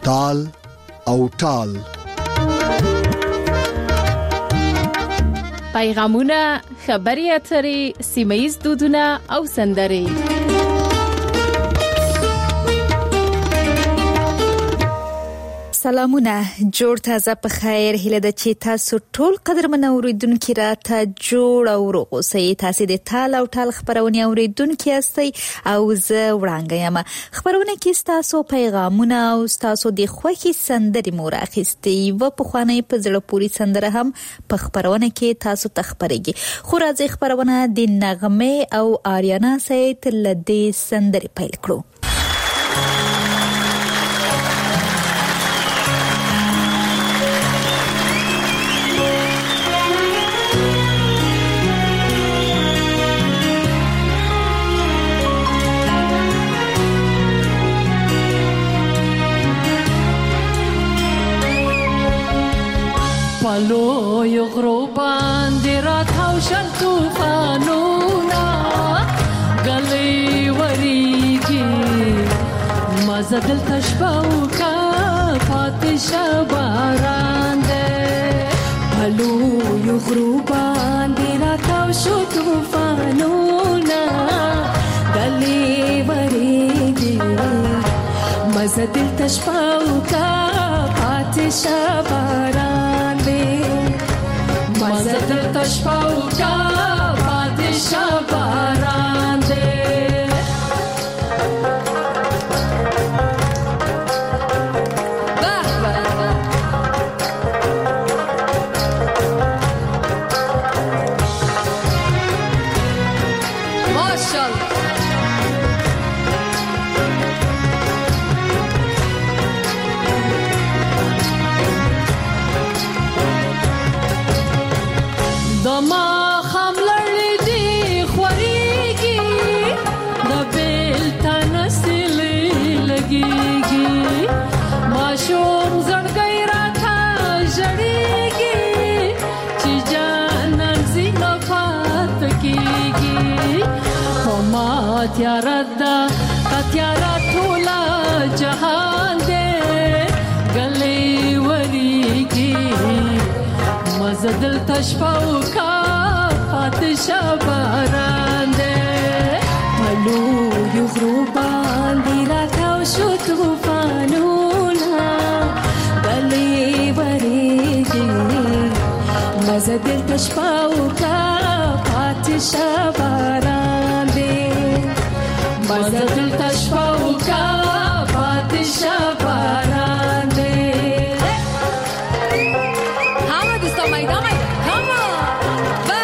تال او ټال. پیغامونه، خبري اترې، سیمه‌ییز دودونه او سندرې. سلامونه، جوړ تازه په خیر. هیله ده چې تاسو ټول قدرمن اوریدونکو را ته جوړ او روغ اوسئ. تاسو د تال او ټال خبرونه اوریدونکو یاستئ او زه وړاندې یم. خبرونه کې تاسو پیغامونه او تاسو د خوښي سندرې مو راخستې و په خوانې په زړه پوری سندره هم په خبرونه کې تاسو تخبرېږي. خو راځي خبرونه د نغمه او آریانا سید لدې سندرې پیل کړو. پلو یو غرو باندې راتاو شل طوفانونه غلې وریږي مزه دلته شپه وکا پاتې شه باران دی. پلو یو غرو باندې راتاو شل طوفانونه غلې وریږي مزه دلته شپه وکا پاتې شه باران دی. مزه دلته شپه وکا پاتې شه باران دی. تیارا دا تیارا ټولا جهان دې غلې وریږي مزه دلته شپه وکا پاتې شه باران دې. پلو یو غرو باندې راتاو شو طوفانونه غلې وریږي مزه دلته شپه وکا پاتې شه باران دې. مزه دلته شپه وکا پاتې شه باران دی. همه دوستان میدان کاما با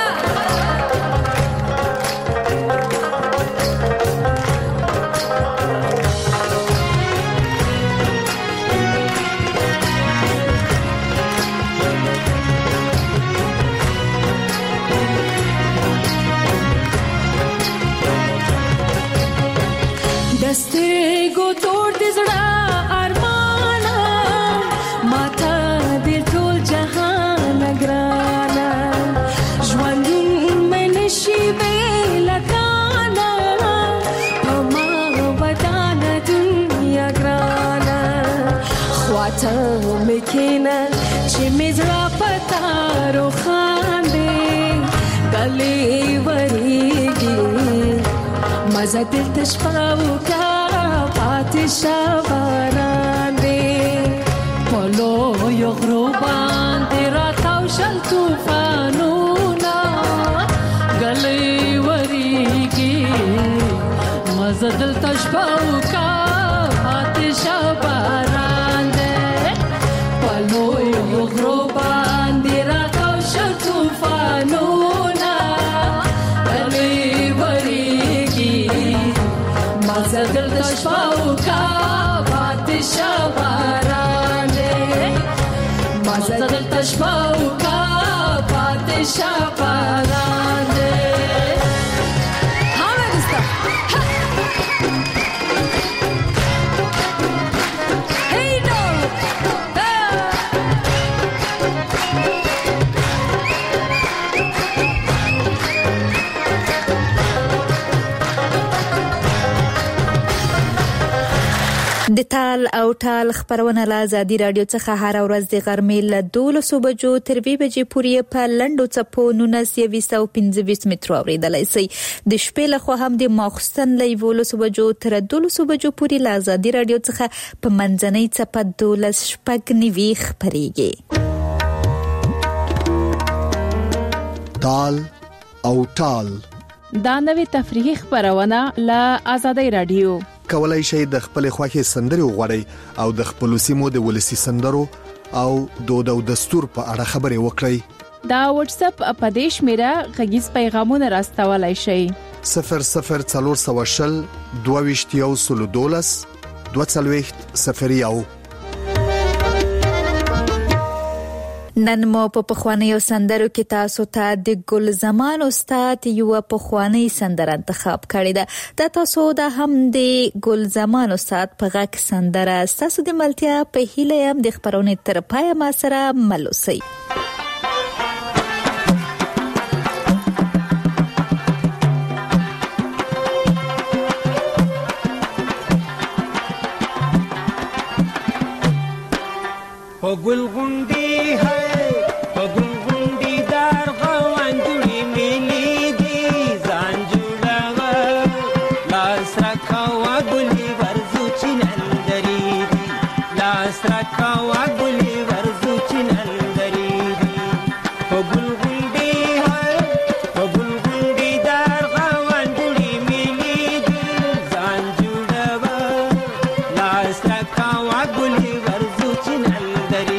دستګو تور دې زړه ارمانه ماته دې ټول جهان ګرانا ژوندون مې نشي بلتانا پما ودانه دنیا ګرانا خواته مې کېنه چې مې زړه پتا روخان دې غلې وریږي مزه دلته شپه وکا پاتې شه باران دی. پلو یو غرو باندې راتاو شل طوفانونه غلې وریږي مزه دلته شپه وکا پاتې شه باران دی. پلو یو غرو باندې راتاو شل طوفانونه غلې مزه دلته شپه وکا پاتې شه باران دی. مزه دلته شپه وکا پاتې شه باران دی. همه دوستان هی ډول د تال او ټال خبرونه له ازادي رادیو څخه هر ورځ د غرمې له 12 بجو تر 2 بجې پورې په لنډو څپو 1925 مترو اوریدلای شئ. د شپې له خوا هم د ماخستن له 11 بجو تر 12 بجو پورې له ازادي رادیو څخه په منځنۍ څپه 12 شپږ نیوي خبريږي. تال او ټال دا نوې تفریحي خبرونه له ازادي رادیو. کولای شئ د خپل خوښي سندري وغوړئ او د خپل سیمو د ولسی سندرو او دود او دستور په اړه خبري وکړئ. دا واتس اپ اپدیش میرا غږیز پیغامونه راستولای شئ. 0040 22 22 نن مو په پخوانیو سندرو کې تاسو ته د ګل زمان استاد یو پخوانی سندره انتخاب کړی ده. دا تاسو د هم د ګل زمان استاد په غږ سندره تاسو د ملتیا په هیله يم د خبرونه تر پای ما سره ملوسي. ګل غونډي ہے ګل غونډي دار غوان جوړي ملي دي ځان جوړاوه لاس راکاوه ګلي ورزو چنندري دي لاس راکاوه ګلي ورزو چنندري دي ګل غونډي ہے ګل غونډي دار غوان جوړي ملي دي ځان جوړاوه لاس راکاوه ګلي ورزو چنندري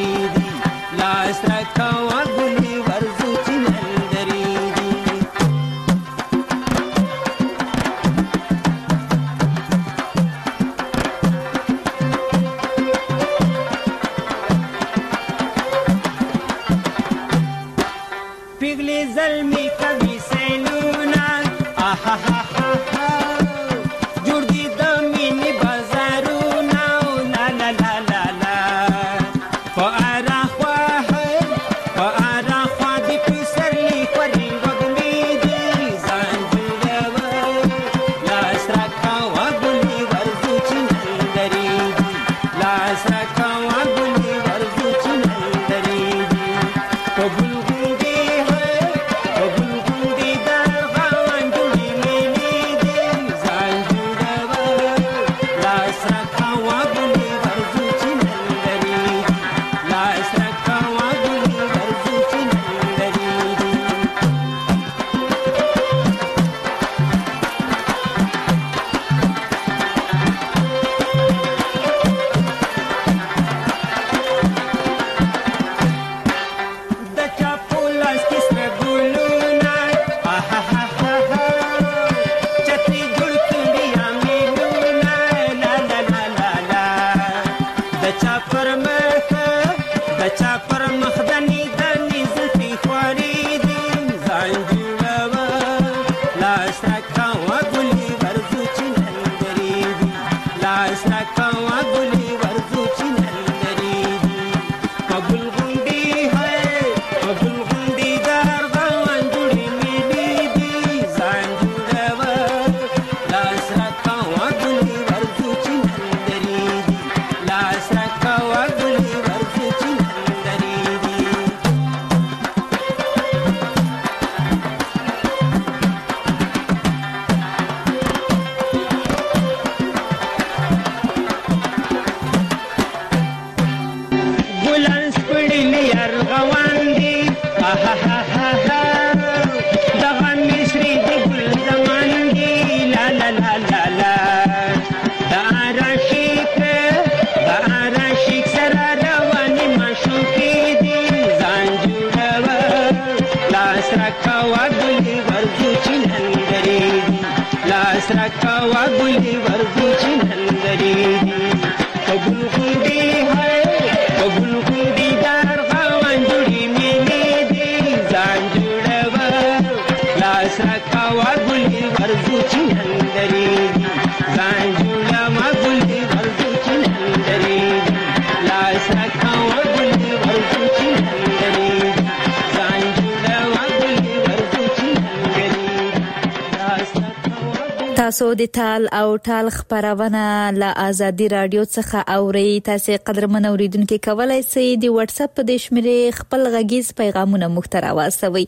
تاسو د تال او ټال خبرونه له آزادي رادیو څخه اوري. تاسو قدرمن اوریدونکو کولای شئ د واتس اپ په شمیرې خپل غږیز پیغامونه مخ ته راوستوي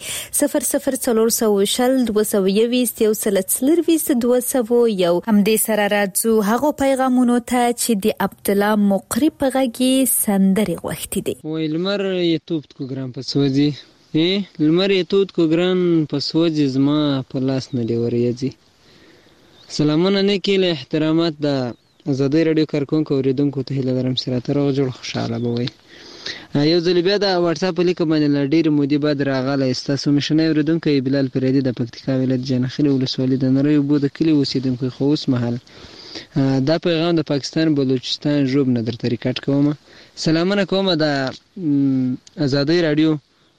00422 هم دې سره راځو هغه پیغامونو ته چې د عبد الله مقری په غږی سندري غوښتي دي. وای لمر یتوب کو ګرام په سوځي لمر یتوب کو ګران په سوځي زما په لاس نه دی وريږي. سلامونه نه کېله احترامات د آزادي رادیو کارکونکو اوریدونکو ته هیله لرم سره تر جوړ خوشاله بوي. یو ځل بیا د واتس اپ لیک باندې لډیر مودي بعد راغله استاسو مشنه اوریدونکو بلال فریدي د پکتیکا ولایت جنخیل ولسوالۍ د نړۍ بو د کلی اوسیدونکو خو اوس مهال دا پیغام د پاکستان بلوچستان جوب نه درته ریکارډ کوم. سلامونه کوم د آزادي رادیو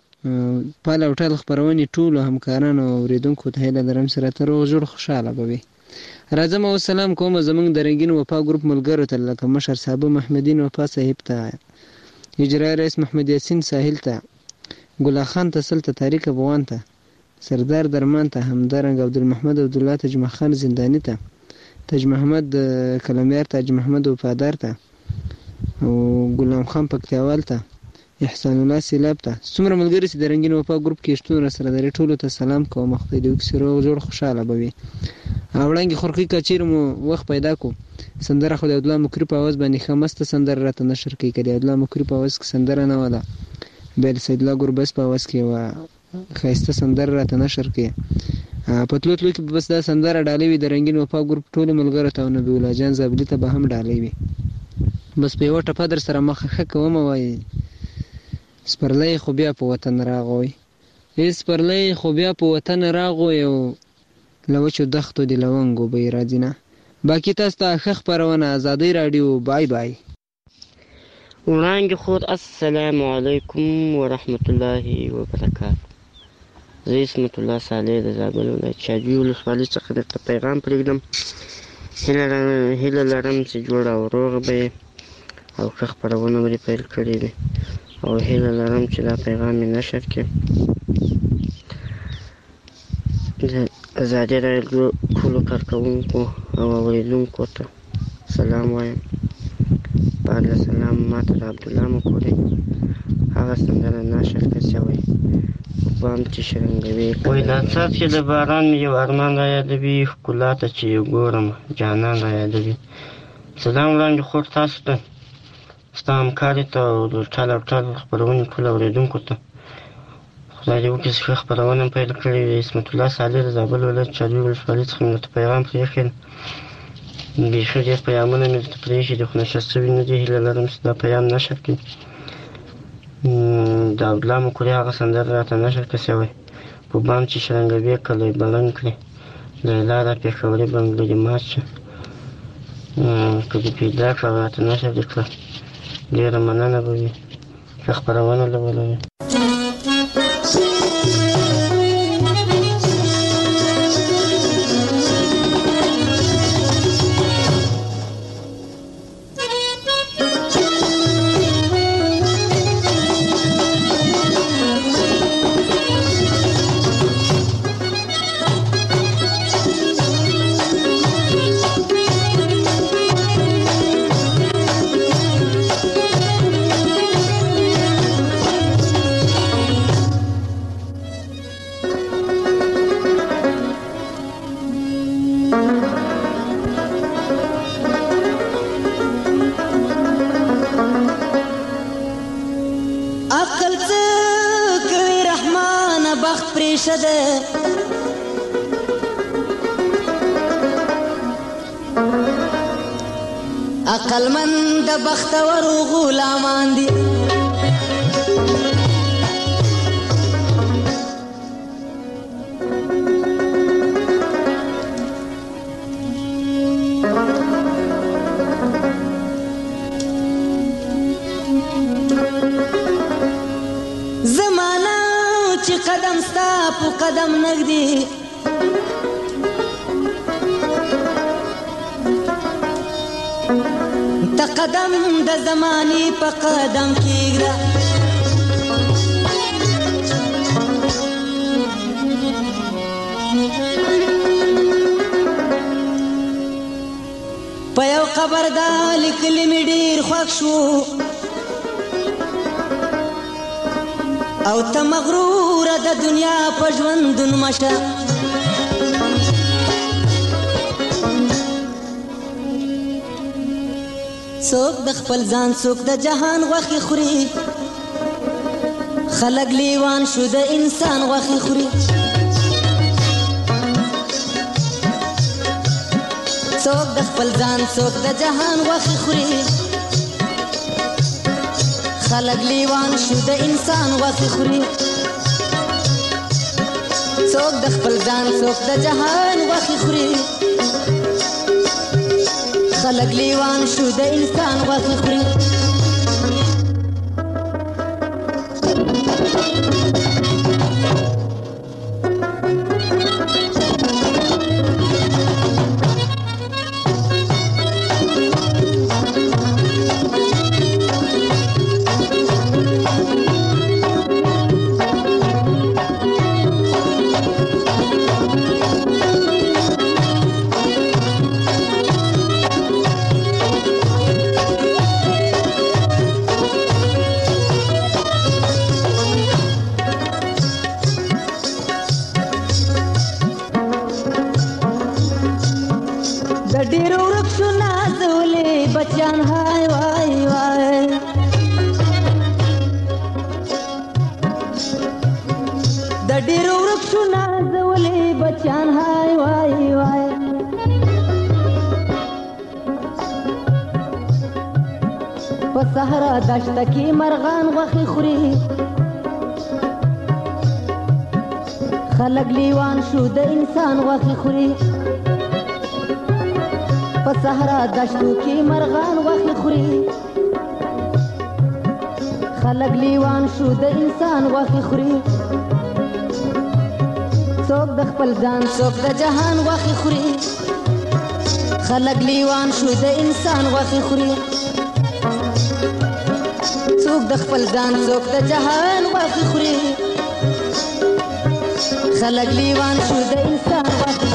په لوټل خبرونه ټول همکارانو اوریدونکو ته هیله لرم سره تر جوړ خوشاله بوي. راځم او سلام کوم زمونږ د رنگین وفا ګروپ ملګرو ته لکه مشر صاحب محمدین وفا صاحب ته اجرای رئیس محمد یاسین ساحل ته ګل خان تسل ته طارق افغان ته سردار درمان ته همدارنګ عبدالمحمد عبدالله تاج محمد زندانی ته تاج محمد کلمیار تاج محمد وفادار ته او ګلام خان پکتیوال ته احسان الله سیلاب ته څومره ملګری چې د رنگین وفا ګروپ کې شتون سره درې ټولو ته سلام کوم. مخته دی وکسرو جوړ خوشاله بوي. اولنګ خورقي کچیر مو وخت پیدا کو سندره خو د عبد الله مکری په आवाज باندې خمسته سندره راته نشر کوي کړي. عبد الله مکری په आवाज کې سندره نه ولا بل سید الله ګربس په आवाज کې وا خاصه سندره راته نشر کوي. پتلوتلو کې بس دا سندره ډالې وي د رنگین وفا ګروپ ټول ملګرو ته نبی الله جان زابلی ته به هم ډالې وي. بس په یو ټپه در سره مخه کوم وای سپرلې خو بیا په وطن راغوي سپرلې خو بیا په وطن راغوي او لوچو دختو دی لونګو به راځینه. باقی تاسو ته خبرونه آزادي رادیو. بای بای. وړاندې خور السلام علیکم ورحمت الله وبرکاته. زه اسمت الله صالح د زابل ولایت چاجوی ولسوالۍ څخه درته پیغام پرېږدم. هیله لرم چې جوړ او روغ به او ښه خپرونه به پیل کړې وي او هیله لرم چې دا پیغام مې نشر کړي. د آزادي رادیو ټولو کارکوونکو او اوریدونکو ته سلام وایم. بعد له سلام ماته د عبدالله مکوري هغه سندره نشر کړه شوی بام چې شرنګوي وای دا څاڅکي د باران مې یو ارمان را یادوي ښکلا ته چې یو ګورم جانان را یادوي. سلام وړاندې خور تاسو ته ستا همکارې ته او د ټال او ټال خپرونې ټولو اورېدونکو ته خدای دې وکړي چې ښه خپرونه پیل کړې وي. اسمت الله صالح د زابل ولایت چاجوی ولسوالۍ څخه مې درته پیغام پرېښی. بیخي ډېر پیغامونه مې درته پرېښي دي خو نشر شوي نه دي. هیله لرم چې دا پیغام نشر کړي. د عبدالله مکوري هغه سندره راته نشر کړه شوی په بام چې شرنګوي کلی بلند کړي لیلا را پېښوري بنګلو دې مات شه که دې پیدا کړه راته نشر دې کړه ډېره مننه به وي ښه خپرونه له ولوي. عقلمند بختور غلامان دي زمانہ چې قدم ستا په قدم نږدې قدم د زماني په قدم کېږده په یو قبر دا لیکلي مې ډېر خوښ شو او ته مغروره د دنیا په ژوندون مشه څوک د خپل ځان څوک د جهان غوښې خوري خلک لیوان شو د انسان غوښې خوري څوک د خپل ځان څوک د جهان غوښې خوري خلک لیوان شو د انسان غوښې خوري څوک د خپل ځان څوک د جهان غوښې خوري خلق لیوان شو د انسان غوښې خوري صحرا دشت کی مرغان غوښې خوري خلک لیوان شو د انسان غوښې خوري په صحرا دشتو کې مرغان غوښې خوري خلک لیوان شو د انسان غوښې خوري څوک د خپل ځان څوک د جهان غوښې خوري خلک لیوان شو د انسان غوښې خوري څوک د خپل ځان څوک د جهان غوښې خوري خلک لیوان شو د انسان غوښې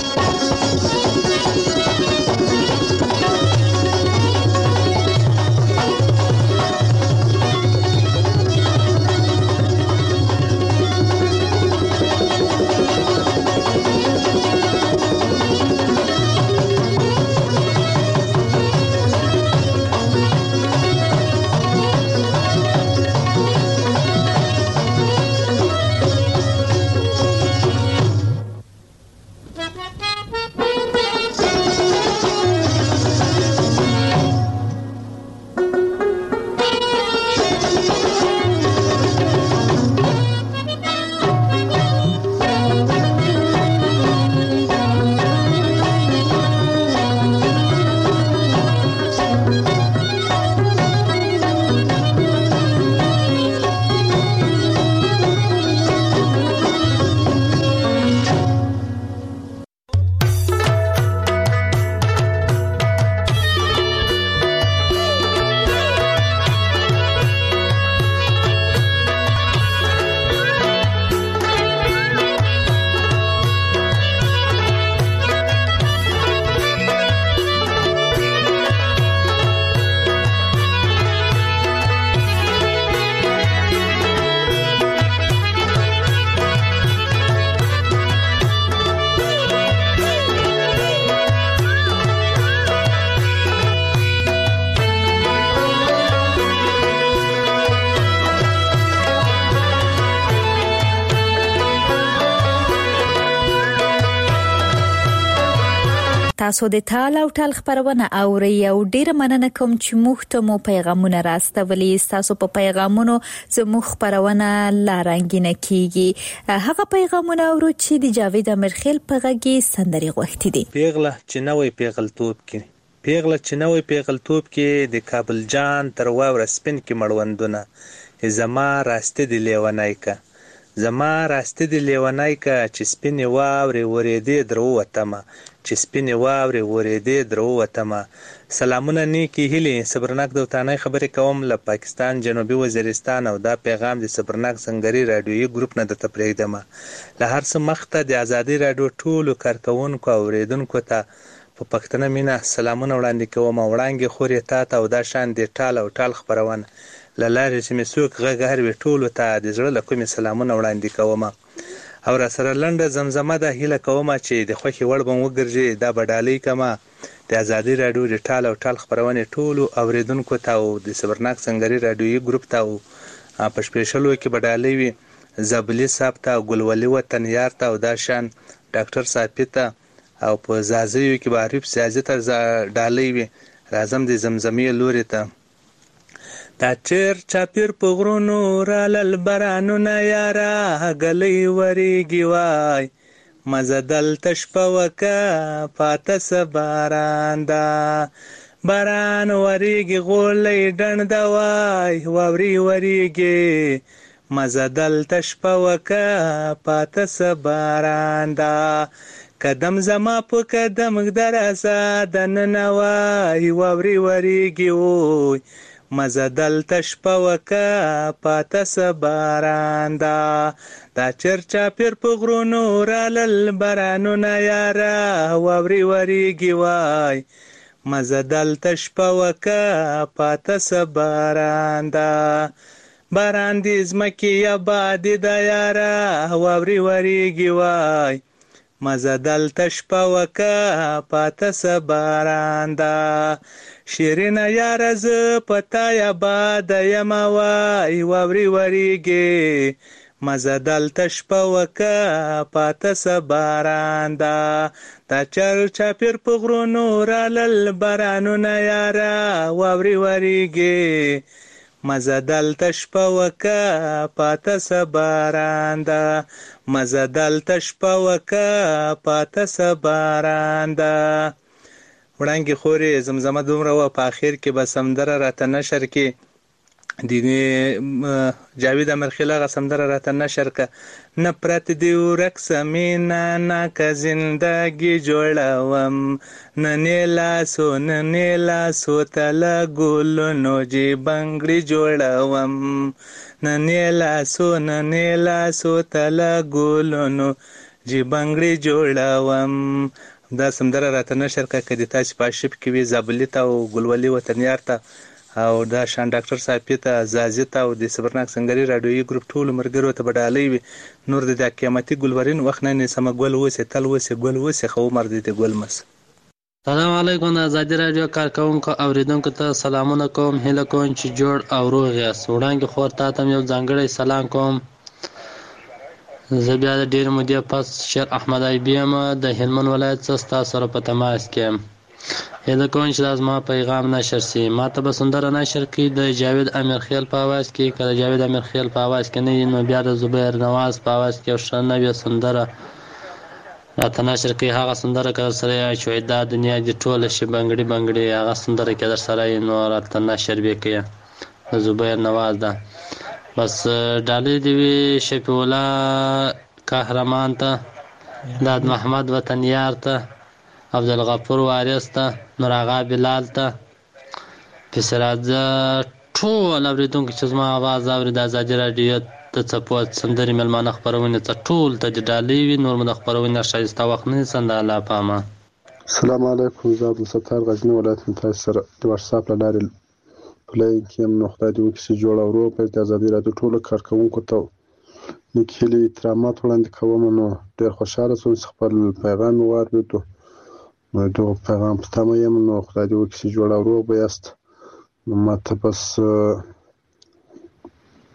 تاسو د تال او ټال خبرونه اورئ او ډیره مننه کوم چې موږ ته مو پیغامونه راستولي تاسو په پیغامونو زموږ خبرونه لارنګینه کیږي هغه پیغامونه اورو چې د جاوید امرخیل په غږی سندري غوښتي دي پیغله چنوي پیغلتوب کې پیغله چنوي پیغلتوب کې د کابل جان تر واور سپین کې مړوندونه زما راسته دی لیونای کا زما راسته دی لیونای کا چې سپین واوري ورېدې درو وتمه چې سپینې واورې ورېدې درو وتمه سلامونه نیکی هیلې صبرناک دوتانه خبرې کوم له پاکستان جنوبي وزیرستان او دا پیغام د صبرناک سنگري رادیويي ګروپ نه د تپریدمه له هر څه مخته د ازادي رادیو ټولو کارکونکو او اوریدونکو ته په پښتنه مینه سلامونه وړاندې کوم. وړاندې خورې تا ته او دا شان د ټال او ټال خبرونه له لارې چې مې څوک غږ هر وي ټولو ته د زړه له کومې سلامونه وړاندې کوم. او را سره لنډه زمزمه ده هیله کوم چې د خوښې وړ به وګرځي. دا به ډالۍ کما د ازادي راډیو د ټال او ټال خبرونه ټولو اوریدونکو ته او د صبرناک سنگري راډیوي ګروپ ته او په سپیشلو کې به ډالۍ وي زبلی صاحب ته او ګلولي وطن یار ته او دا شان ډاکټر صاحب ته او په زازیو کې به عارف سیاضي ته ډالۍ وي. راځم د زمزمې لوري ته. دا چیر چاپیر په غرونو رالل بارانونه یاره غلی وریږي وای مزه دلته شپه وکه پاته څه باران ده باران وریږي غولی ډنډه وای واوري وریږي مزه دلته شپه وکه پاته څه باران ده قدم زما په قدم درازه دننه وای واوري وریږي وای مزه دلته شپه وکه پاته څه باران ده دا چرچا پیر په غرونو رالل بارانونه یاره واوري وریږي وای مزه دلته شپه وکه پاته څه باران ده باران دې ځمکې آبادي ده یاره واوري وریږي وای مزه دلته شپه وکه پاته څه باران ده شیرینه یاره زه په تا آباده یم وای واوري وریږي مزه دلته شپه وکه پاته څه باران ده دا چر چاپیر په غرونو رالل بارانونه یاره واوري وریږي مزه دلته شپه وکه پاته څه باران ده مزه دلته شپه وکه پاته څه باران ده. وړاندې خورې زمزمه دومره وه په اخر کې به سندره راته نشر کې د جاوید امرخیل هغه سندره راته نشر که نفرت دی ورک سمینا نا که زندگی جوړوم ننې لاسو تله ګلونو جی بنګړي جوړوم ننې لاسو تله ګلونو جی بنګړي جوړوم. دا سندره راته نشر که که د تاسې په ارشیف کې وي زابلي ته او ګلولي وطنیار ته او دا شان ډاکټر صاحب ته زازي ته او د صبرناک سنگري راډیوي ګروپ ټولو ملګرو ته به ډالۍ وي. نور د قیامتي ګلورین وخت نه سمه ګل وسې تل وسې ګل وسې خو عمر دې ګل مس. سلام علیکم د ازادي راډیو کارکونکو اوریدونکو ته سلامونه کوم. هیله کوم چې جوړ او روغ یاست. وړاندې خور تا ته یو ځانګړی سلام کوم. زه بیا د ډېرې مودې پس شیر احمد ایبي یم د هلمند ولایت څخه ستاسو سره په تماس کې یم. هیله کوم چې دا زما پیغام نشر سي. ما ته به سندره نشر کړي د جاوید امیرخیل په اواز کې. که د جاوید امیرخیل په اواز کې نه وي نو بیا د زبیر نواز په اواز کې یو ښه نوې سندره راته نشر کړي. هغه سندره که در سره یې چې دا دنیا دې ټوله شي بنګړي بنګړي هغه سندره که در سره یې نو راته نشر به کړي د زبیر نواز ده. بس ډالۍ دې وي شفیع الله قهرمان ته داد محمد وطنیار ته عبدالغفور وارث ته نور آغا بلال ته پسراځه ټول اوریدونکو چې زما اواز اوري د ازادي راډیو د څپو سندرې مېلمانه خپرونې ته ټول ته د ډالۍ وي. نور مو د خپرونې ښایسته وخت نه نیسم د الله په امان. السلام علیکم. زه عبدالستار غزني ولایت یم. تاسو سره د واتساپ له لارې په لاین کې یم. نو خدای دې وکړي چې جوړ او روغ به د ازادي راډیو ټولو کارکوونکو ته نیک هیلې احترامات وړاندې کوم. نو ډېر خوشحاله شوم چې خپل پیغام مې واورېدو. نو دغه پیغام په تمه یم. نو خدای دې وکړي چې جوړ او روغ به یاست. نو ما ته بس د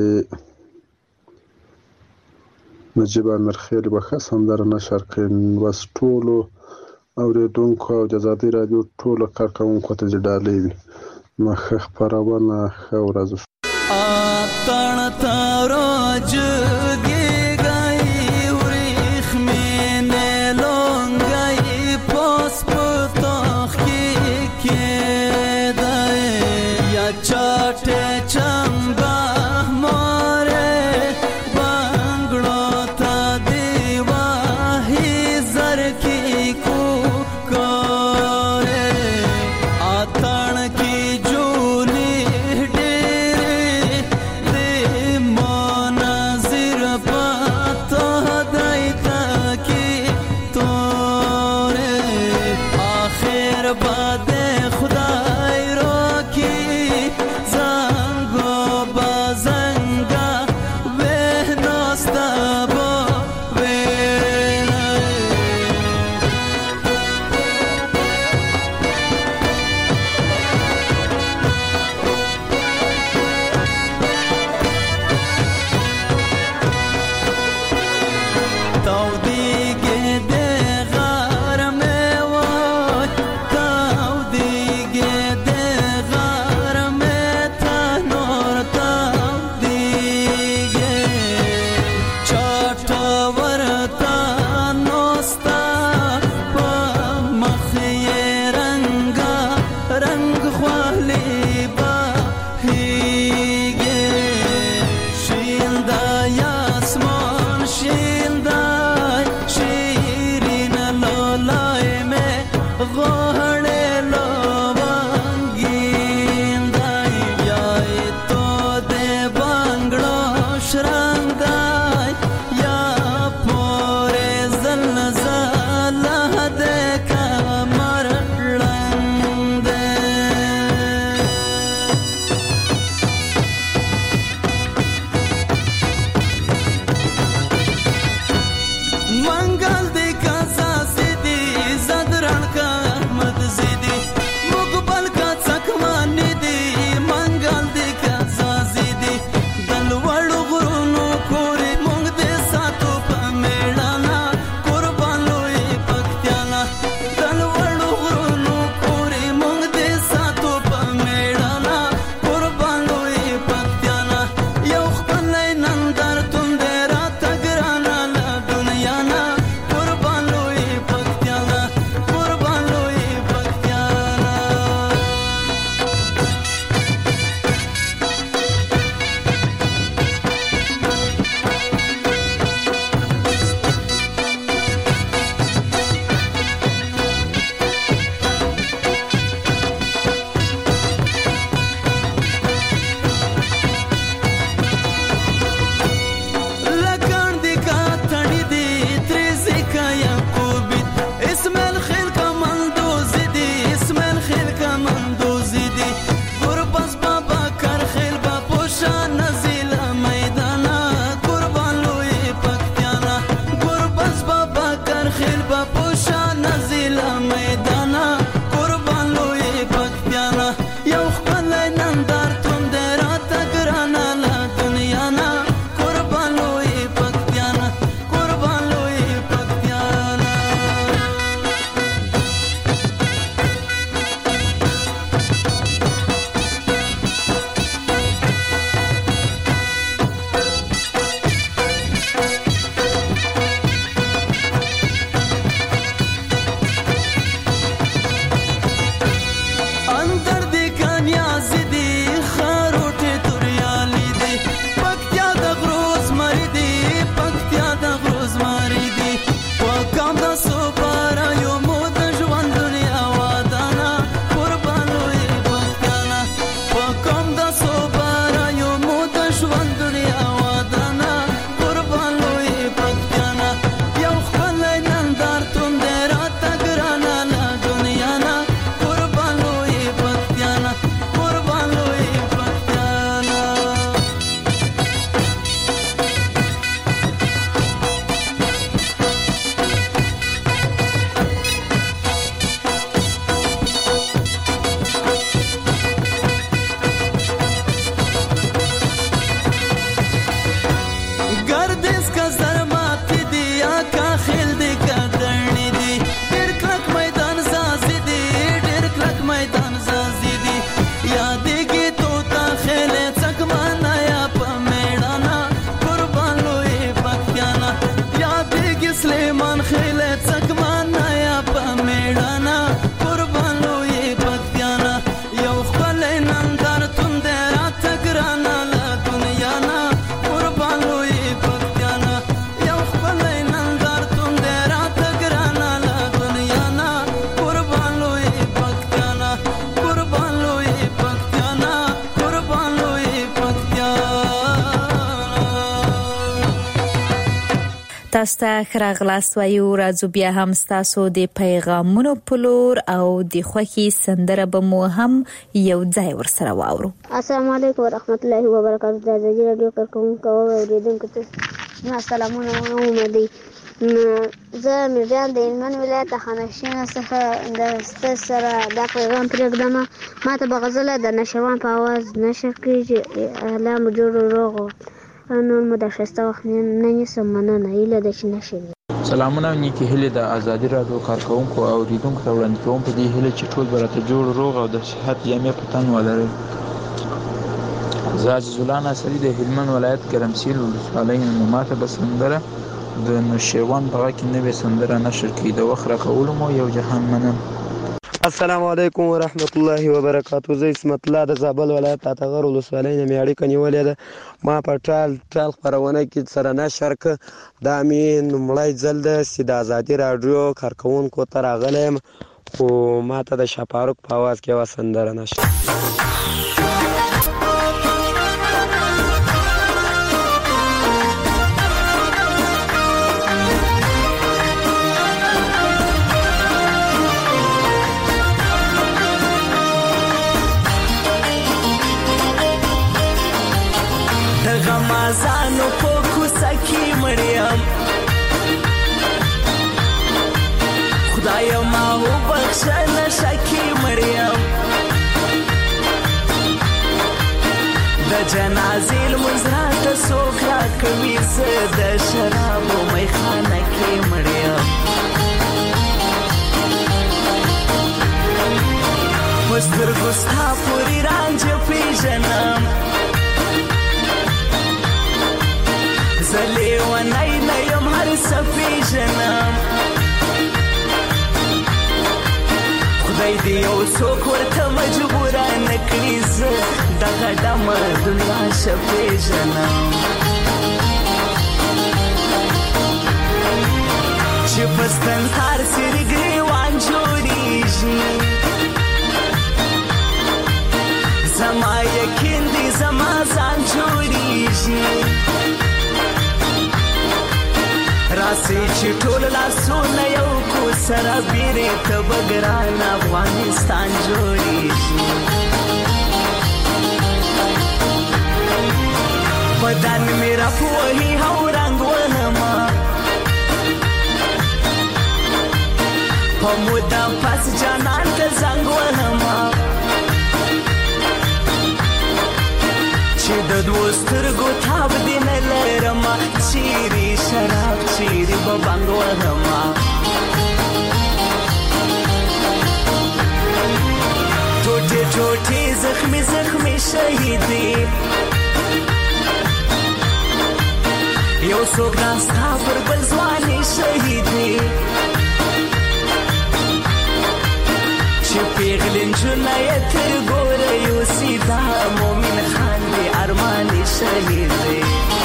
نجیب امیرخیل به ښه سندره نشر کړي. بس ټولو اوریدونکو او د ازادي راډیو ټولو کارکوونکو ته دې ډالۍ وي. نو ښه خپرونه ښه ورځ. اتڼ تاروج گئی وریخ مینه لونگئی پاس پتاخ کی دای یا چاٹ چنبا ماره بنگلو تا دیواهی زرکی کو کاره اتڼ کی جولی تاسو ته خراغلاس وایو راځو بیا هم تاسو د پیغامونو پلور او د خوخي سندره به مو هم یو ځای ورسره واورو. السلام علیکم ورحمت الله وبرکاتہ. د ازادي رادیو کارکونکو او اوریدونکو ته السلامونه ومدي. زه میرجان د هلمند ولایت خانشین څخه د ستاسو سره دا پیغام پرېږدم. ما ته به غزله د نشروان په اواز نشر کړي الله مو جوړ روغ نور مو د ښایسته وخت نه نیسم. مننه. هیله ده چې نشي. سلامونه نیکې هیلې د ازادي رادیو کارکونکو او اوریدونکو ته وړاندې کوم په دې هیله چې ټول به راته جوړ روغ او د صحت جامې په تن ولرئ. زه عزیز الله ناصري د هلمند ولایت ګرمسیر ولسوالۍ نه. ماته به سندره د نوشیروان په غږ کې نوې سندره نشر کړي. د وخت راکولو مو یو جهان منم. السلام علیکم ورحمت الله وبرکاتہ. زه اسمت الله د زابل ولایت اتغر ولسوالۍ نه مې اړیکه نیولې ده. ما په ټال خپرونه کې سره نشر کړ. دا مې لومړی ځل ده چې د ازادي راډیو کارکونکو ته راغلی یم، خو ما ته د شاپاروک په اواز کې یوه سندره نشر. غمازانو په کوڅه کې مړیم، خدایا ما وبخښه نشه کې مړیم. د جنازې لمونځ راته څوک راکوي، زه د شرابو میخانه کې مړیم. په سترګو ستا پورې رانجه پېژنم، زه لیونی نه یم هر څه پېژنم. خدای دې یو څوک ورته مجبوره نه کړي، زه دغه ډمه دنیا ښه پېژنم. چې په ستنهار سرې ګریوان جوړېږي، زما یقین دی زما ځان جوړېږي. راسي چې ټول لاسونه یو کو سره بیرې ته به ګران افغانستان جوړېږي. بدن مې راپوهي او رنګ ونما، په موده پس جانان ته زنګ ونما، چې د دوو سترګو تاب دې نه لرمه، چیرې شراب چیرې به بنګ وهمه. ټوټې ټوټې زخمې زخمې شهیدې، یو څوک ناستا پر بل ځوانې شهیدې، چې پیغلې نجونه یې تر ګوره یوسي، دا مومن خان دې ارمانې شهیدې.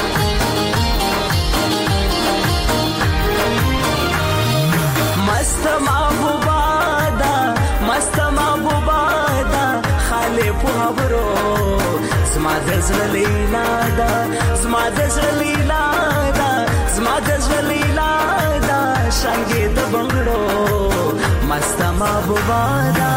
مست محبوبا دا مست محبوبا دا خاله په خبرو، زما د زړه لیلا دا زما د زړه لیلا دا زما د زړه لیلا دا شانګې د بنګړو مست محبوبا دا.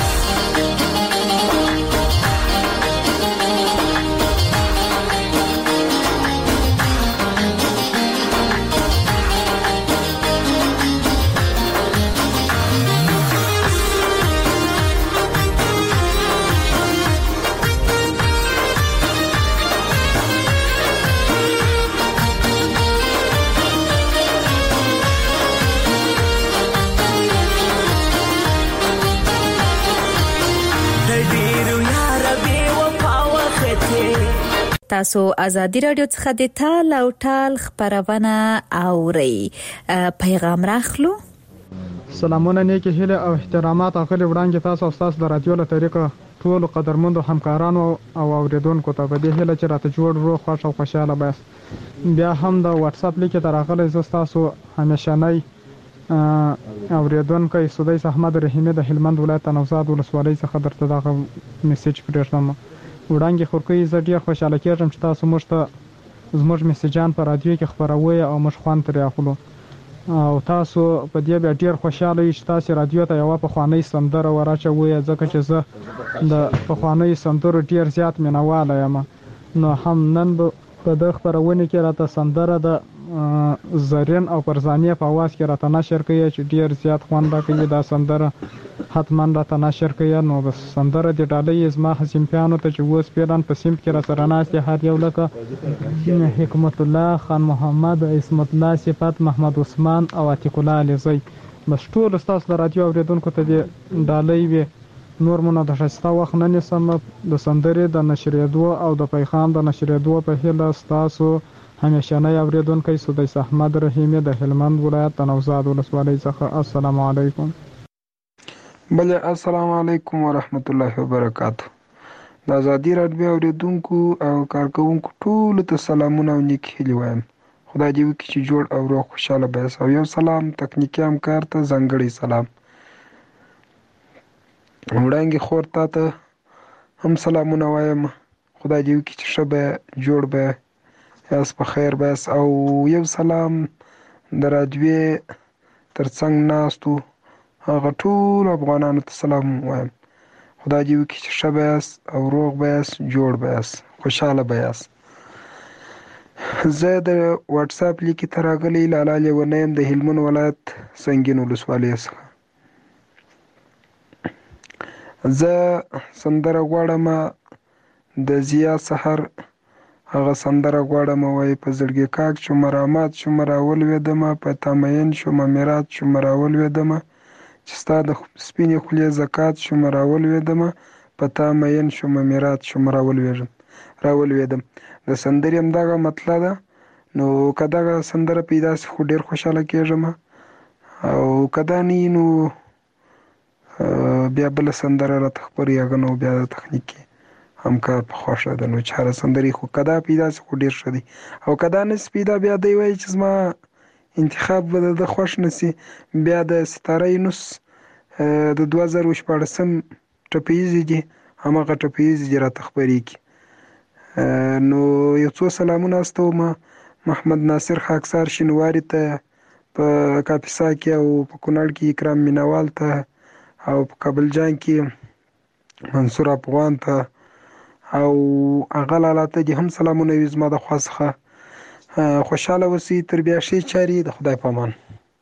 تاسو ازادي رادیو څخه د تال او ټال خبرونه اورئ. پیغام راخلو. سلامونه نیکه هیله او احترامات اخلي وړاندې تاسو او تاسو د رادیو له طریقه ټول قدرمنو همکارانو او اوریدونکو ته په دې هیله چې راته جوړ روغ خوښ او خوشاله بس. بیا هم د واتس اپ لیک ته راغلی زه تاسو همیشنۍ اوریدونکو سودیس احمد رحیمی د هلمند ولایت نوزاد ولسوالۍ څخه درته دغه میسج پرېږدم. وړاندې خورکوي زه ډېر خوشاله کېږم چې تاسو موږ ته زموږ میسجان په رادیو کې خپروي او موږ خوند ترې اخلو او تاسو په دې بیا ډیر خوشاله یې چې تاسو رادیو ته یو پخوانی سندره وراچوي ځکه چې زه د پخوانی سندرو ډیر زیات مینواله یم. نو هم نن په د خپرونې کې راته سندره د زرین او پرزانیه په आवाज کې راته نشر کوي چې ډیر زیات خوند راکوي. دا سندره حتما راته نشر کوي. نو بس سندره د ډالۍ زما حسینپیانو ته چې اوس پیران په سیمت کې را سره ناست هر یو لکه حکمت الله، خان محمد، عصمت الله، صفات، محمد عثمان او عتیق الله علیزی. بس ټول ستاسو د رادیو اوریدونکو ته د ډالۍ وي. نور مونږ د شسته وخت نه نیسم. د سندرې د نشریدو او د پیغام د نشریدو په هیله ستاسو همیشنی اوریدونکی سدیس احمد رحیمی د هلمند ولایت د نوزاد ولسوالۍ څخه. السلام علیکم. بله السلام علیکم ورحمت الله وبرکاتو. د ازادي راډیو اوریدونکو او کارکونکو ټولو ته سلامونه او نیک هیلې وایم. خدای دې وکړي چې جوړ او روغ خوشحاله بیاست. او یو سلام تکنیکي همکار ته ځانګړی سلام. وړانګې خور تا ته هم سلامونه وایم. خدای دې وکړي چې ښه به جوړ به یاست، په خیر بیاست. او یو سلام د راډیوې ترڅنګ ناستو هغه ټول افغانانو ته سلام وایم. خدای دې وکړي چې ښه به یاست او روغ به یاست، جوړ به یاست، خوشحاله به یاست. زه د واټساپ لیکې ته راغلی لالا لیونی یم د هلمند ولایت سنګین ولسوالۍ څخه. زه سندره غواړم د ضیا سحر هغه سندره غواړم وایي په زړګي کاک شومه رامات شومه راولوېدمه په تا مین شومه میرات شومه راولوېدمه چې ستا د سپینې خولې زکات شومه راولوېدمه په تا مین شومه میرات شومه راولوېدم. د سندرې همدغه مطلع ده. نو که دغه سندره پیدا سي خو ډېر خوشحاله کېږم او که دا نه نو بیا بله سندره راته خپرېږي نو بیا د تخنیکي همکار په خوښه ده. نو چې هره سندرې خو که دا پیدا سي خو ډېر ښه دی. او که دا نه سي پیدا بیا دی وایي چې زما انتخاب به د خوښ نه سي بیا د ستاره یونس د 2014 ټپیزې دي همغه ټپیزې دي راته خپرېږي. نو یو څو سلامونه استوم محمد ناصر خاکسار شینواري ته په کاپیسا کې او په کونړ کې اکرام مینوال ته او په کابل جان کې منصور افغان ته او هغه لالا ته دې هم سلامونه وي زما د خوا څخه. خوشحاله اوسئ. تر بیا ښې چارې د خدای په امان.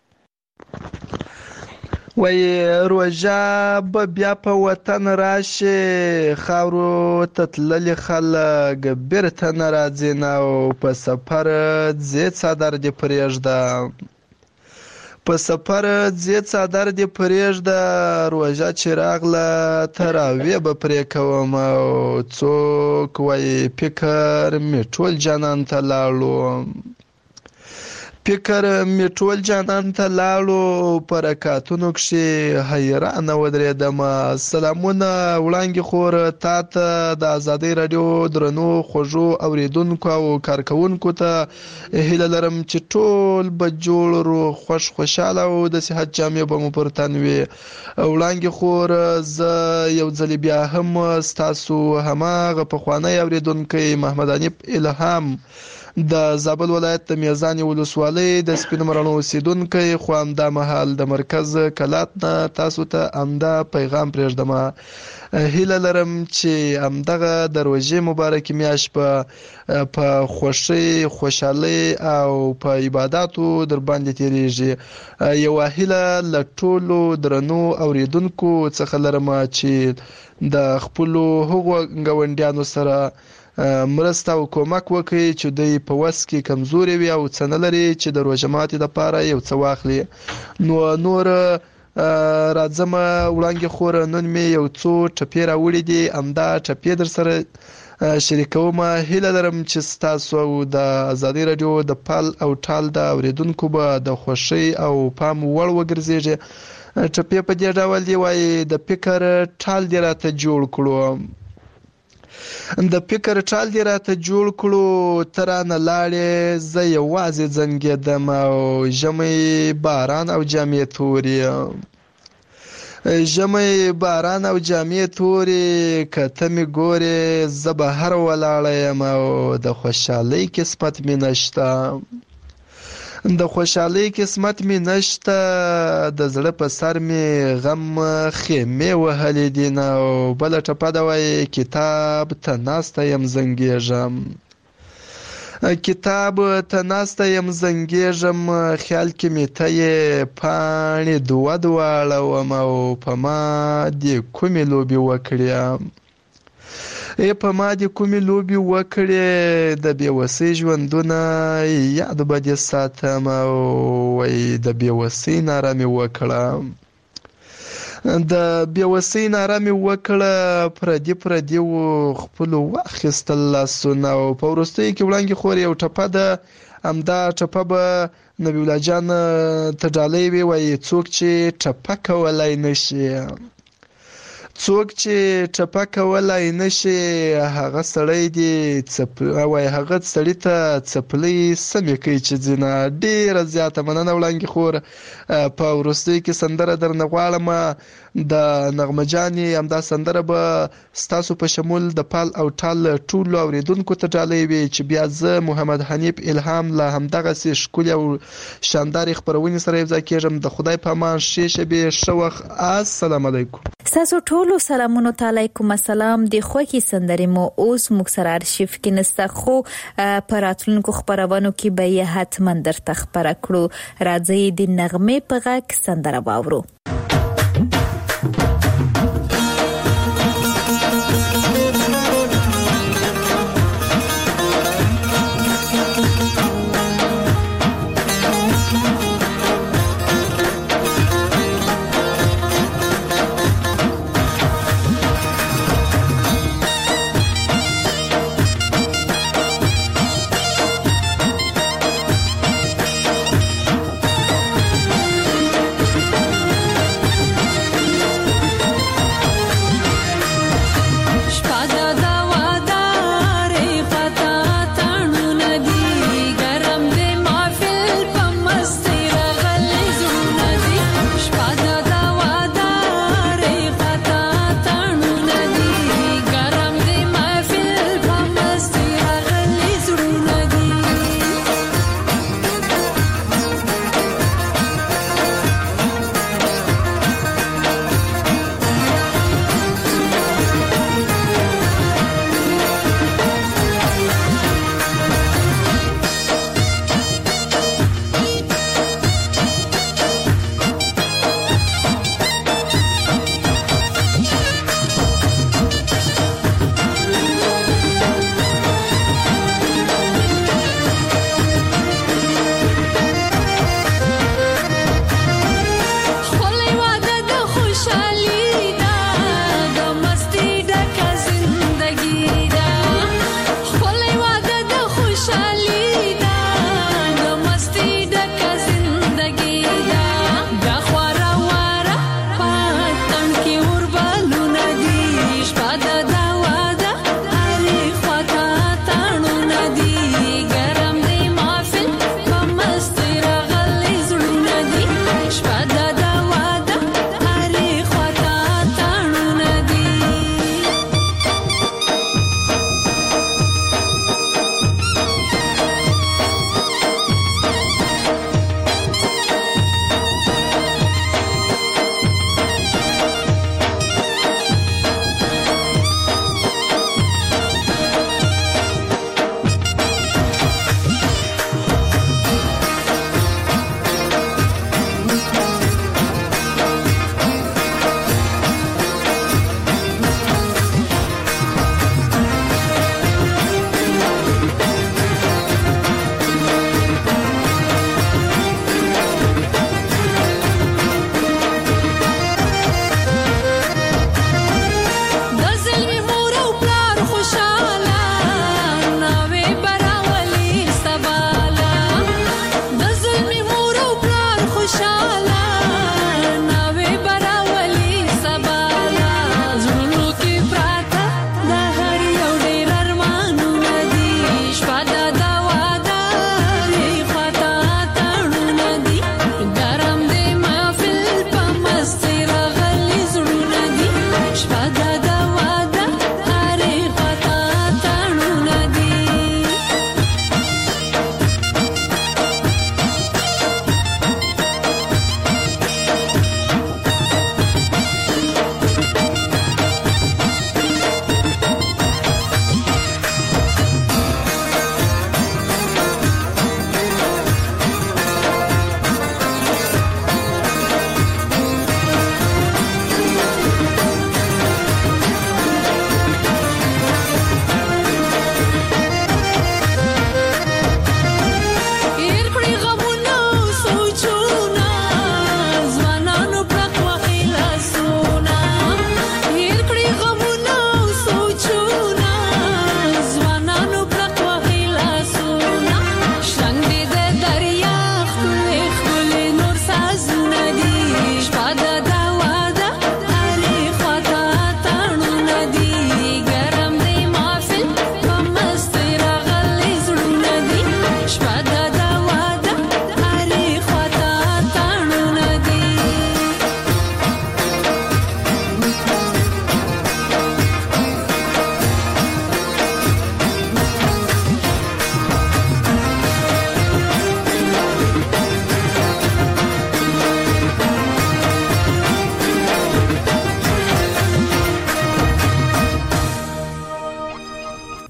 وایي روژه به بیا په وطن راشي، خاورو ته تللي خلک بیرته نه راځي نه او په سفر ځې څادر دې پرېږده، په سفر ځې څادر دې پرېږده، روژه چې راغله تراویح به پرې کوم او څوک وایي فکر مې ټول جانان ته لاړو، فکر مې ټول جانان ته لاړو، په رکعتونو کښې حیرانه ودرېدمه. سلامونه وړانګې خور تا ته د ازادۍ راډیو درنو خوږو اورېدونکو او کارکوونکو ته هیله لرم چې ټول به جوړ روغ خوښ خوشحاله او د صحت جامې به مو پر تن وي. وړانګې خور زه یو ځلې بیا هم ستاسو هماغه پخوانی اورېدونکی محمد حنیف الهام د زابل ولایت د میزانې ولسوالۍ د سپین مرڼو اوسېدونکی، خو همدا مهال د مرکز کلات نه تاسو ته همدا پیغام پرېږدم. هیله لرم چې همدغه د روژې مبارکې میاشت په خوښۍ خوشحالۍ او په عباداتو در باندې تېرېږي. یوه هیله له ټولو درنو اورېدونکو څخه لرم چې د خپلو هغو ګاونډیانو سره مرسته او کومک وکړي چې دوی په وس کې کمزوري وي او څه نه لري چې د روژه ماتې دپاره یو څه واخلي. نو نور راځم وړانګې خور نن مې یو څو ټپې راوړي دي، همدا ټپې در سره شریکوم. هیله لرم چې ستاسو او د ازادۍ راډیو د پال او ټال د اورېدونکو به د خوښۍ او پام وړ وګرځېږي. ټپې په دې ډول دی وایي د فکر ټال دې راته جوړ کړو، د فکر ټال دې راته جوړ کړو، ته رانه لاړې زه یوازې زنګېدم او ژمی باران او جامې تورې، ژمی باران او جامې تورې کته مې ګورې زه بهر ولاړه یم او د خوشحالۍ قسمت مې نشته د خوشحالۍ قسمت مې نشته د زړه په سر مې غم خیمې وهلې دي نه او بله ټپه ده وایي کتاب ته ناسته یم زنګېږم کتاب ته ناسته یم زنګېږم خیال کې مې ته یې پاڼې دواړوم او په ما دې کومې لوبې وکړې په ما دې کومې لوبې وکړې د بېوسۍ ژوندونه یاد به دې ساتم او وایي د بېوسۍ ناره مې وکړه د بېوسۍ ناره مې وکړه پردي و خپلو واخیستل لاسونه او په وروستیو کې وړانګې خور یو ټپه ده همدا ټپه به نبي الله جان ته ډالۍ وي وایي څوک چې ټپه کولی نشي څوک چې ټپه کولی نشي هغه سړی دی وایي هغه سړي ته څپلۍ سمې کوي چې ځینه ډېره زیاته مننه وړانګې خور په وروستیو کې سندره درنه غواړم د نغمه جانې همدا سندره به ستاسو په شمول د پال او ټال ټولو اورېدونکو ته ډالۍ وي چې بیا زه محمد حنیف الهام له همدغسې ښکلې او شاندارې خپرونې سره یوځای کېږم د خدای په امان ښې شبې ښه وخت السلام علیکم ستاسو ټولو سلامونو ته علیکم السلام د خوږې سندرې مو اوس موږ سره ارشیف کې نسته خو په راتلونکو خپرونو کې به یې حتما درته خپره کړو راځئ د نغمې په غږ سندره واورو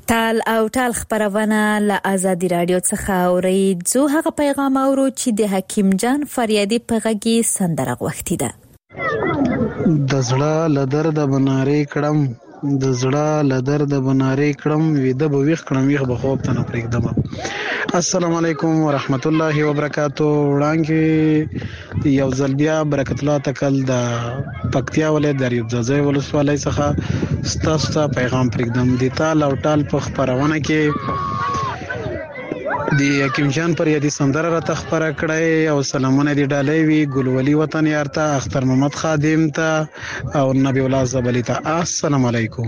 تال او ټال خبرونه له آزادي رادیو څخه اوري. زه هغه پیغام اورو چې د حکیم جان فریادي په غږی سندره غوښتي ده. د زړه له درده بنارې کړم، د زړه له درده بنارې کړم، ویده به ویښ کړم، ویښ به خوب ته نه پرېږدم. السلام علیکم ورحمت الله وبرکاتو. وړاندې یو ځل بیا برکت الله تکل د پکتیا ولایت د اریوب ځاځی ولسوالۍ څخه ستاسو ته پیغام پرېږدم. د تال او ټال په خپرونه کې د حکیم جان فریادي سندره راته خپره کړی او سلامونه دې ډالۍ وي ګلولي وطن یار ته، اختر محمد خادم ته او نبی الله زبلی ته. السلام علیکم.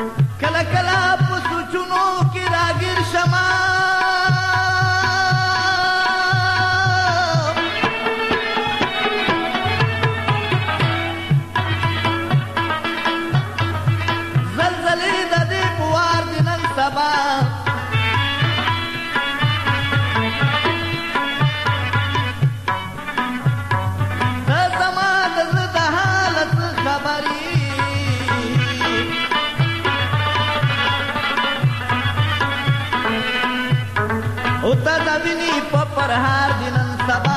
کله کله په سوچونو کې راګیر شمه او تازه ویني په پرهار دي نن سبا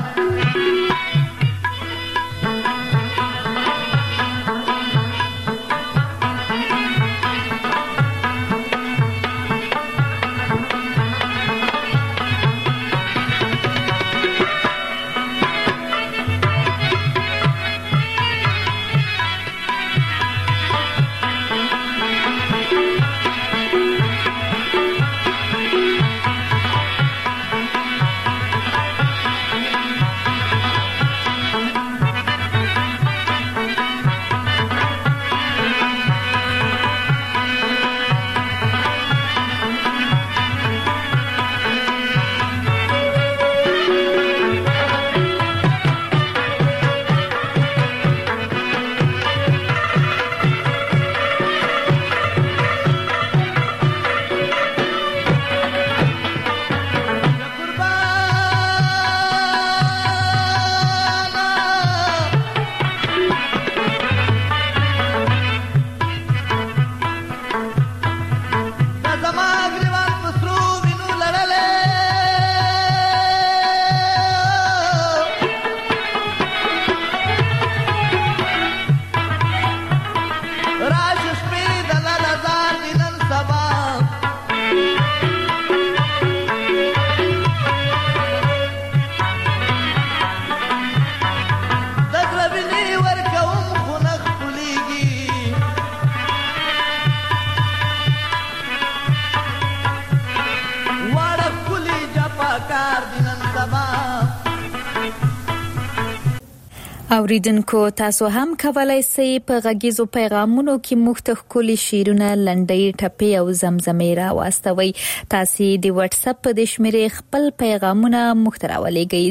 اوریدونکو تاسو هم کولای شئ په غږیزو پیغامونو کې موږ ته ښکلي شعرونه لنډۍ ټپې او زمزمې راواستوئ. تاسو د واتس اپ په شمیرې خپل پیغامونه موږ ته راولېږئ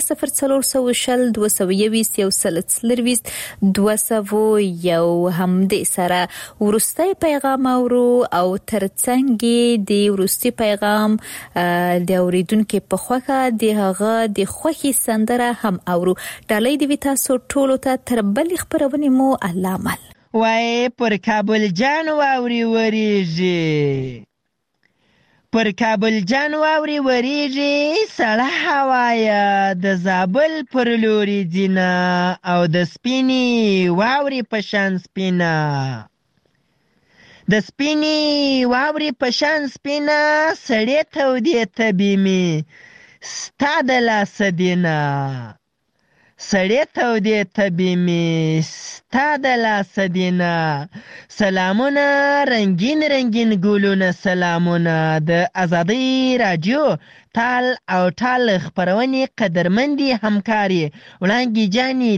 00420 221 200 همدې سره ورستی پیغام اورو او ترڅنګ د ورستی پیغام د اوریدونکو په خوخه د هغه د خوخي سندره هم اورو. ډالۍ دی تاسو ټولو ته تر بلې خبرونه مو الله مل. وای پر کابل جان واوري وریږي پر کابل جان واوري وریږي سړه هوایا د زابل پر لوري دینا او د سپینی واوري پشان سپینا د سپینی واوري پشان سپینا سړې تودې تبیمي ستا د لاس دینا سړې تودې تبیمي ستا د لاس دینا سلامونه رنگین رنگین ګلونه سلامونه د آزادۍ رادیو تال او ټال خبرونې قدرمندي همکاري وړانګې جاني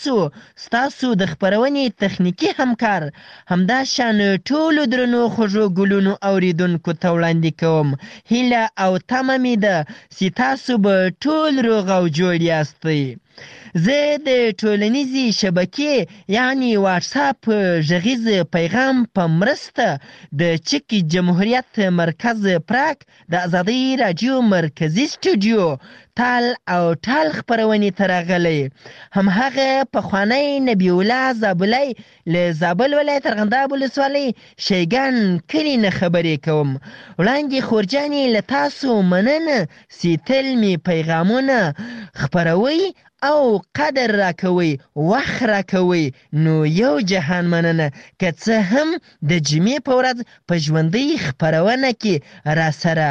ستاسو د خبرونې تخنیکي همکار همدا شان ټولو درنو خوږو ګلونو اوریدونکو ته وړاندې کوم هیله او تمه مې ده چې تاسو به ټول روغ او جوړ یاستئ. زه د ټولنیزې شبکې یعنی واتساپ غږیز پیغام په مرسته د چک جمهوریت مرکز پراک د آزادۍ رادیو مرکزی سټوډیو تال او ټال خبرونې ته راغلی. همهغه پخوانی نبی الله زابلی له زابل ولایت ارغنداب ولسوالۍ شیګان کلي نه خبرې کوم. وړاندې خورجانې له تاسو مننه چې تل مې پیغامونه خپروئ او قدر راکوي وخت راکوي نو یو جهان مننه که څه هم د جمعې په ورځ په ژوندۍ خپرونه کې را سره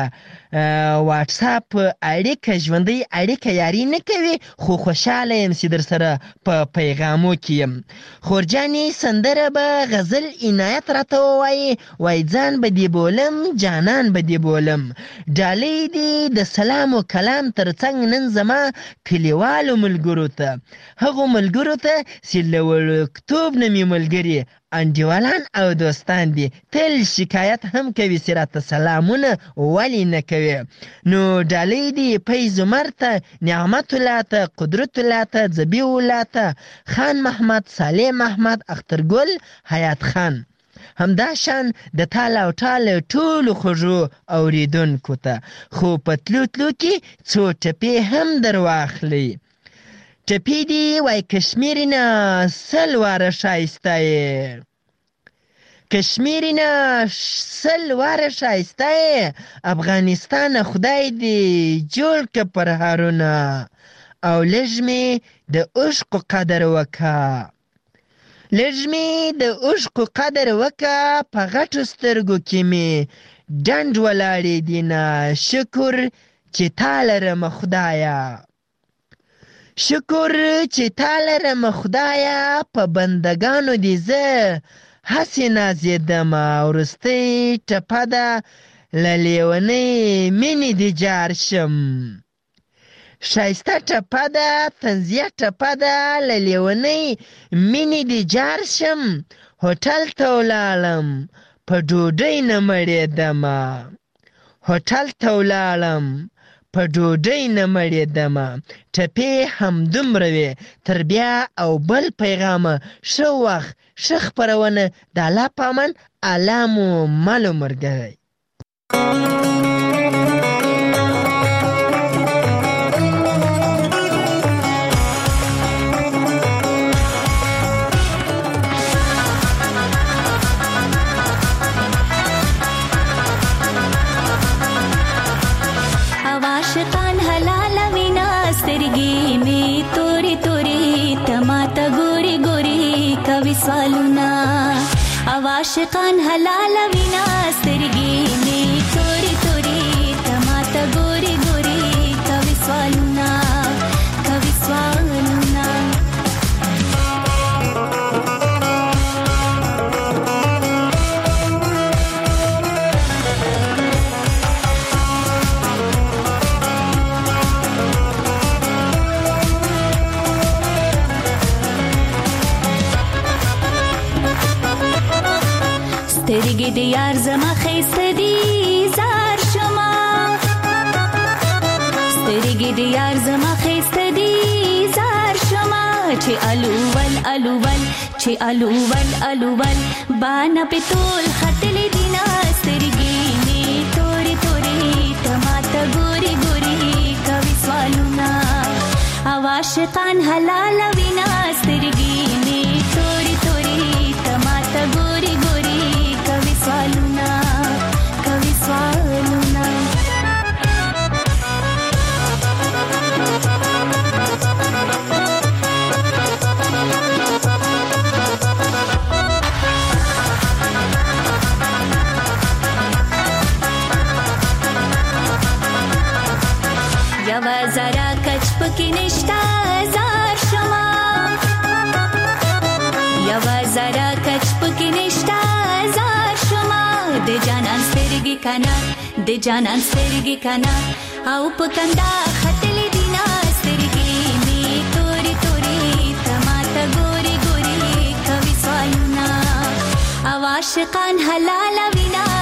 واتساپ اړیکه ژوندۍ اړیکه یاري نه کوي خو خوشحاله یم چې در سره په پیغامو کې یم. خورجانې سندره به غزل عنایت راته ووایي وای ځان به دې بولم جانان به دې بولم. ډالۍ دې د سلام و کلام ترڅنګ نن زما کلیوالو ملګرو ته هغو ملګرو ته چې له وړکتوب نه مې ملګري انډیوالان او دوستان دي تل شکایت هم کوي چې راته سلامونه ولې نه کوي. نو ډالۍ دي فیض عمر ته نعمت الله ته قدرت الله ته ذبیح الله ته خان محمد صالح محمد اخترګل حیات خان همدا شان د تال او ټال ټولو خوږو اوریدونکو ته خو په تلو تلو کې څو ټپې هم در واخلئ. ټپې دي وای کشمیر نه سل واره ښایسته یې کشمیر نه 100 واره ښایسته افغانستان خدای دې جوړ که پرهارونه او لږ مې د عشقو قدر وکه په غټو سترګو کې مې ډنډ ولاړې دي نه شکر چې تا لرمه خدایه په بندګانو دې زه هسې نازېدمه وروستۍ ټپه ده له لیونۍ مینې دې جار شم ښایسته ټپه ده طنزیه ټپه ده له لیونۍ مینې دې جار شم هوټل ته ولاړم په ډوډۍ نه مړېدمه ټپې همدومره وې تر بیا او بل پیغامه ښه وخت ښه خپرونه د الله په امان الله مو مل و ملګری عاشقان حلال وینا سترګې مې تورې تورې تماته ګوري ګوري کوي سوالونه سترګې د یار زما ښایسته دي زار شمه چې الوول بانا په ټول ختلې دي نه سترګې مې تورې تورې تماته ګوري ګوري کوي سوالونه او عاشقان حلال وینا سترګې مې تورې تورې تماته ګوري ګوري کوي سوالونه یوا زرا کچ پکې نشتا زار شما د جانان سترګې کنا او په کندا ختلې دي نه سترګې مې تورې تورې تماته ګوري ګوري کوي سوالونه او عاشقان حلال وینا